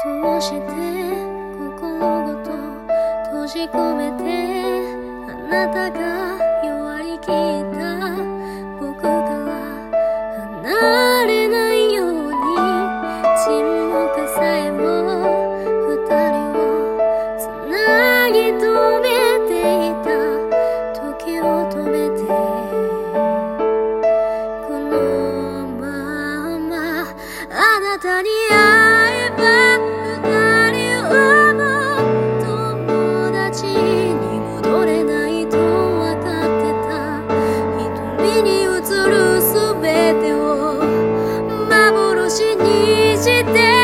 どうして心ごと閉じ込めてあなたが弱り切った僕から離れないように沈黙さえも二人をつなぎ止めていた時を止めてこのままあなたに会えば二人はもう友達に戻れないと分かってた瞳に映るすべてを幻にして